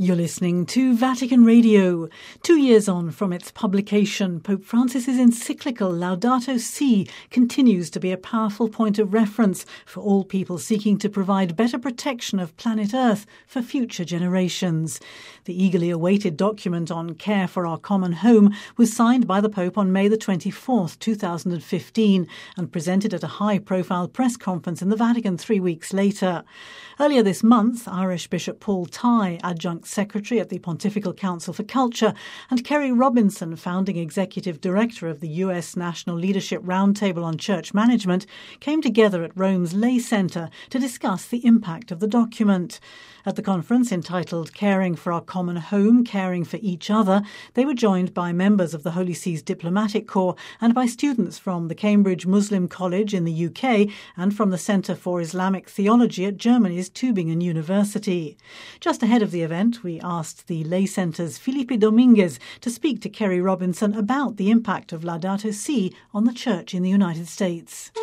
You're listening to Vatican Radio. 2 years on from its publication, Pope Francis's encyclical Laudato Si continues to be a powerful point of reference for all people seeking to provide better protection of planet Earth for future generations. The eagerly awaited document on care for our common home was signed by the Pope on May the 24th, 2015, and presented at a high-profile press conference in the Vatican 3 weeks later. Earlier this month, Irish Bishop Paul Tighe, Adjunct Secretary at the Pontifical Council for Culture, and Kerry Robinson, Founding Executive Director of the US National Leadership Roundtable on Church Management, came together at Rome's Lay Center to discuss the impact of the document. At the conference entitled Caring for Our Common Home, Caring for Each Other, they were joined by members of the Holy See's Diplomatic Corps and by students from the Cambridge Muslim College in the UK and from the Centre for Islamic Theology at Germany's Tübingen University. Just ahead of the event, we asked the Lay Centre's Felipe Dominguez to speak to Kerry Robinson about the impact of Laudato Si on the Church in the United States.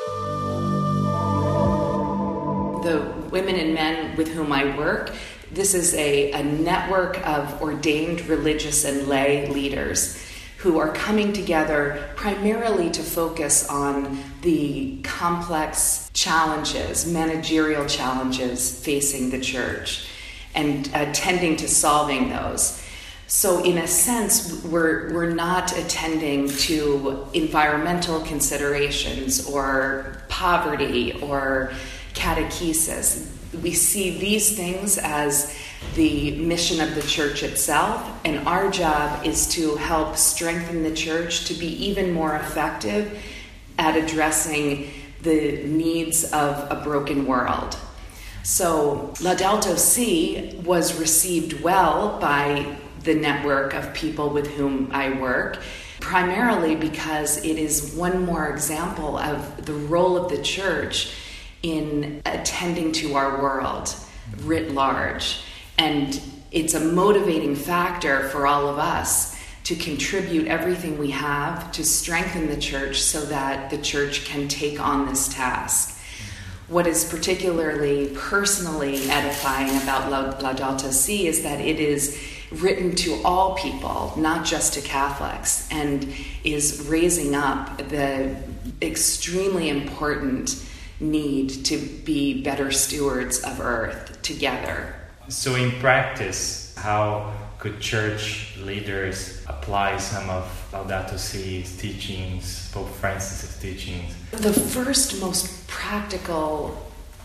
The women and men with whom I work, this is a network of ordained religious and lay leaders who are coming together primarily to focus on the complex challenges, managerial challenges facing the church and tending to solving those. So in a sense, we're not attending to environmental considerations or poverty or catechesis. We see these things as the mission of the church itself, and our job is to help strengthen the church to be even more effective at addressing the needs of a broken world. So Laudato Si was received well by the network of people with whom I work, primarily because it is one more example of the role of the church in attending to our world writ large. And it's a motivating factor for all of us to contribute everything we have to strengthen the church so that the church can take on this task. What is particularly personally edifying about Laudato Si is that it is written to all people, not just to Catholics, and is raising up the extremely important need to be better stewards of Earth together. So in practice, how could church leaders apply some of Laudato Si's teachings, Pope Francis's teachings? The first most practical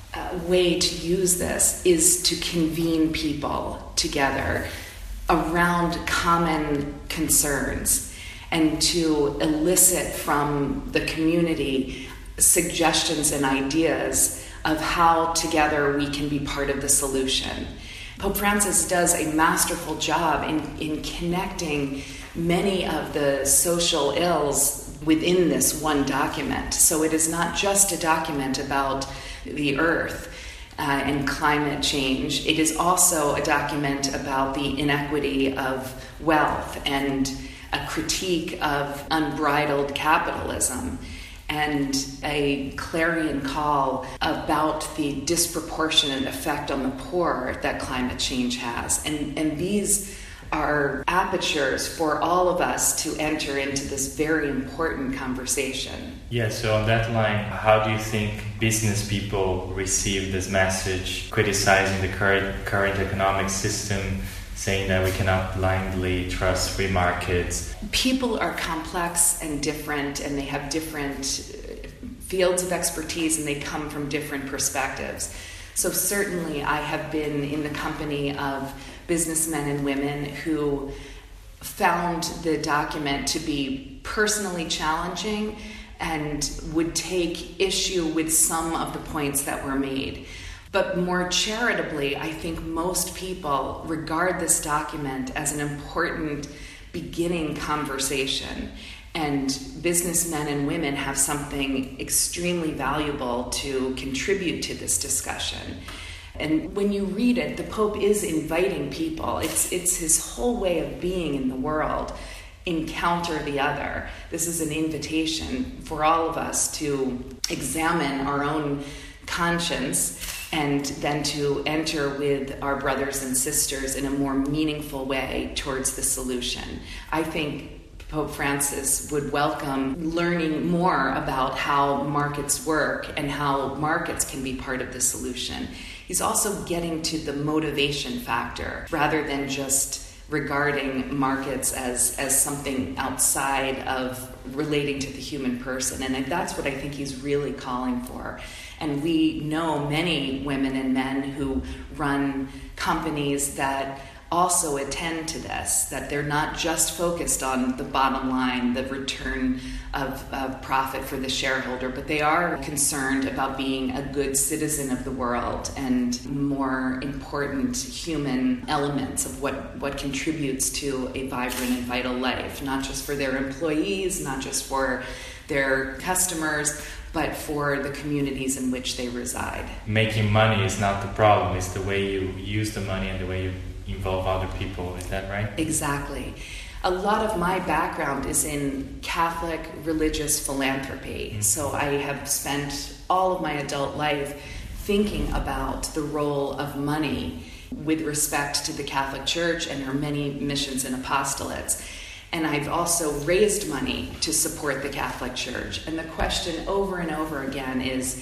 way to use this is to convene people together around common concerns and to elicit from the community suggestions and ideas of how together we can be part of the solution. Pope Francis does a masterful job in connecting many of the social ills within this one document. So it is not just a document about the earth and climate change. It is also a document about the inequity of wealth and a critique of unbridled capitalism, and a clarion call about the disproportionate effect on the poor that climate change has. And these are apertures for all of us to enter into this very important conversation. Yeah, so on that line, how do you think business people receive this message, criticizing the current economic system, saying that we cannot blindly trust free markets? People are complex and different, and they have different fields of expertise, and they come from different perspectives. So certainly I have been in the company of businessmen and women who found the document to be personally challenging and would take issue with some of the points that were made. But more charitably, I think most people regard this document as an important beginning conversation. And businessmen and women have something extremely valuable to contribute to this discussion. And when you read it, the Pope is inviting people. It's his whole way of being in the world. Encounter the other. This is an invitation for all of us to examine our own conscience and then to enter with our brothers and sisters in a more meaningful way towards the solution. I think Pope Francis would welcome learning more about how markets work and how markets can be part of the solution. He's also getting to the motivation factor rather than just regarding markets as something outside of relating to the human person. And that's what I think he's really calling for. And we know many women and men who run companies that also attend to this, that they're not just focused on the bottom line, the return of profit for the shareholder, but they are concerned about being a good citizen of the world and more important human elements of what contributes to a vibrant and vital life, not just for their employees, not just for their customers, but for the communities in which they reside. Making money is not the problem, it's the way you use the money and the way you involve other people, is that right? Exactly. A lot of my background is in Catholic religious philanthropy. Mm-hmm. So I have spent all of my adult life thinking about the role of money with respect to the Catholic Church and her many missions and apostolates. And I've also raised money to support the Catholic Church. And the question over and over again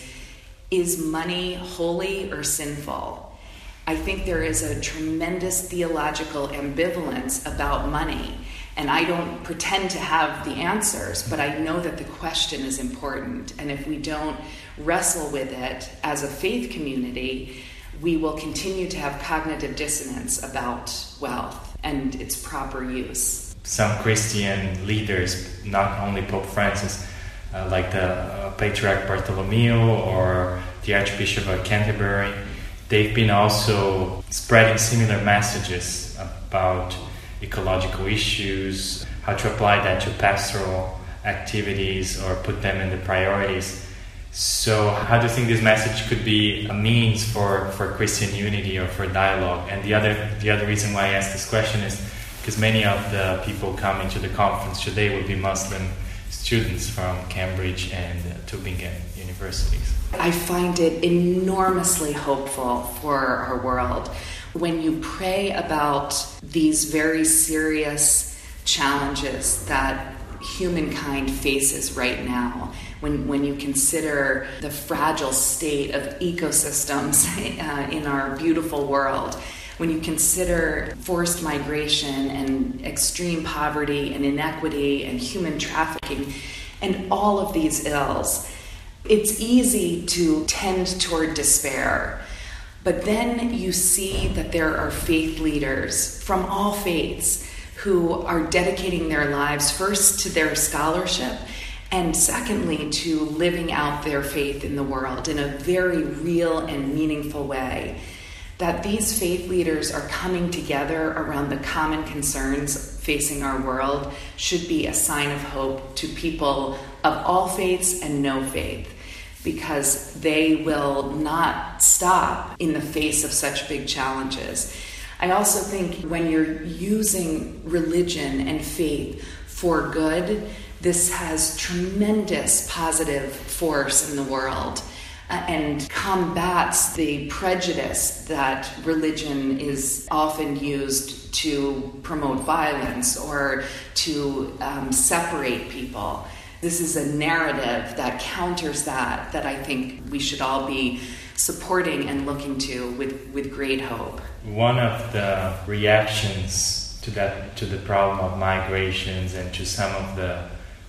is money holy or sinful? I think there is a tremendous theological ambivalence about money, and I don't pretend to have the answers, but I know that the question is important, and if we don't wrestle with it as a faith community, we will continue to have cognitive dissonance about wealth and its proper use. Some Christian leaders, not only Pope Francis, like the Patriarch Bartholomew or the Archbishop of Canterbury, they've been also spreading similar messages about ecological issues, how to apply that to pastoral activities or put them in the priorities. So how do you think this message could be a means for Christian unity or for dialogue? And the other reason why I asked this question is because many of the people coming to the conference today will be Muslim students from Cambridge and Tübingen universities. I find it enormously hopeful for our world. When you pray about these very serious challenges that humankind faces right now, when you consider the fragile state of ecosystems in our beautiful world, when you consider forced migration and extreme poverty and inequity and human trafficking and all of these ills, it's easy to tend toward despair. But then you see that there are faith leaders from all faiths who are dedicating their lives first to their scholarship and secondly to living out their faith in the world in a very real and meaningful way. That these faith leaders are coming together around the common concerns facing our world should be a sign of hope to people of all faiths and no faith, because they will not stop in the face of such big challenges. I also think when you're using religion and faith for good, this has tremendous positive force in the world and combats the prejudice that religion is often used to promote violence or to separate people. This is a narrative that counters that I think we should all be supporting and looking to with great hope. One of the reactions to the problem of migrations and to some of the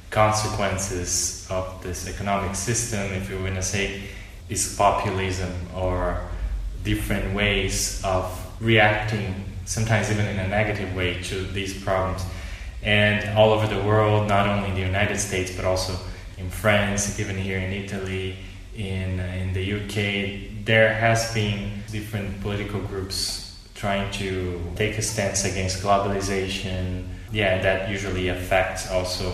consequences of this economic system, if you want to say, is populism or different ways of reacting, sometimes even in a negative way, to these problems. And all over the world, not only in the United States, but also in France, even here in Italy, in the UK, there has been different political groups trying to take a stance against globalization. Yeah, that usually affects also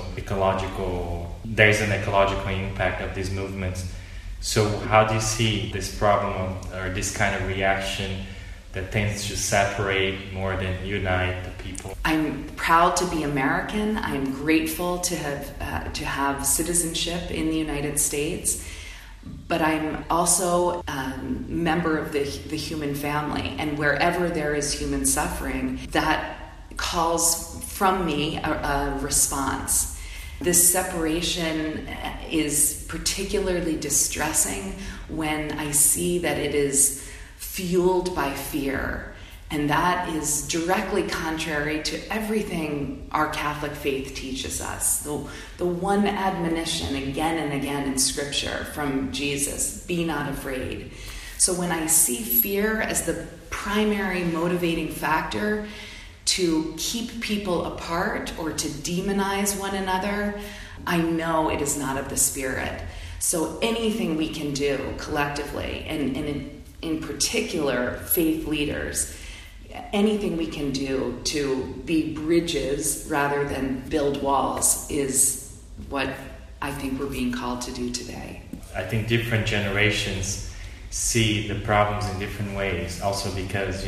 there's an ecological impact of these movements. So how do you see this problem or this kind of reaction that tends to separate more than unite the people? I'm proud to be American. I'm grateful to have citizenship in the United States. but I'm also a member of the human family, and wherever there is human suffering, that calls from me a response. This separation is particularly distressing when I see that it is fueled by fear, and that is directly contrary to everything our Catholic faith teaches us. The one admonition again and again in Scripture from Jesus, be not afraid. So when I see fear as the primary motivating factor to keep people apart or to demonize one another, I know it is not of the Spirit. So anything we can do collectively, and in particular faith leaders, anything we can do to be bridges rather than build walls is what I think we're being called to do today. I think different generations see the problems in different ways, also because,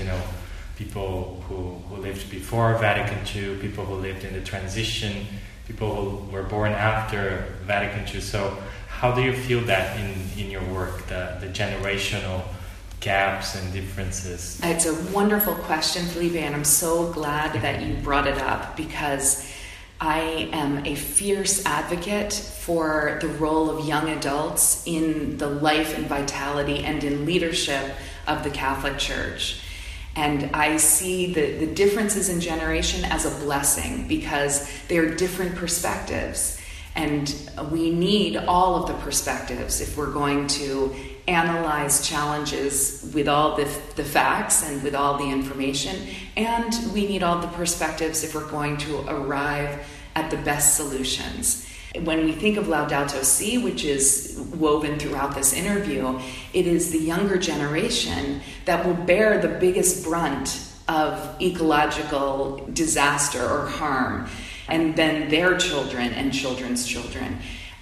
people who lived before Vatican II, people who lived in the transition, people who were born after Vatican II. So how do you feel that in your work, the generational gaps and differences? It's a wonderful question, Felipe, and I'm so glad that you brought it up, because I am a fierce advocate for the role of young adults in the life and vitality and in leadership of the Catholic Church. And I see the differences in generation as a blessing, because they're different perspectives. And we need all of the perspectives if we're going to analyze challenges with all the facts and with all the information. And we need all the perspectives if we're going to arrive at the best solutions. When we think of Laudato Si, which is woven throughout this interview, it is the younger generation that will bear the biggest brunt of ecological disaster or harm, and then their children and children's children.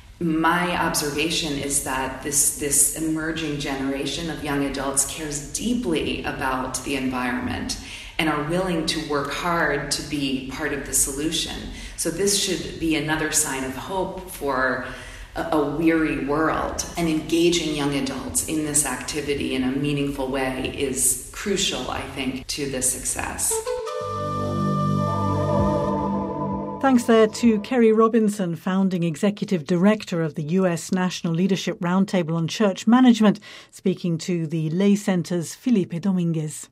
My observation is that this emerging generation of young adults cares deeply about the environment and are willing to work hard to be part of the solution. So this should be another sign of hope for a weary world. And engaging young adults in this activity in a meaningful way is crucial, I think, to the success. Thanks there to Kerry Robinson, Founding Executive Director of the US National Leadership Roundtable on Church Management, speaking to the Lay Centre's Felipe Dominguez.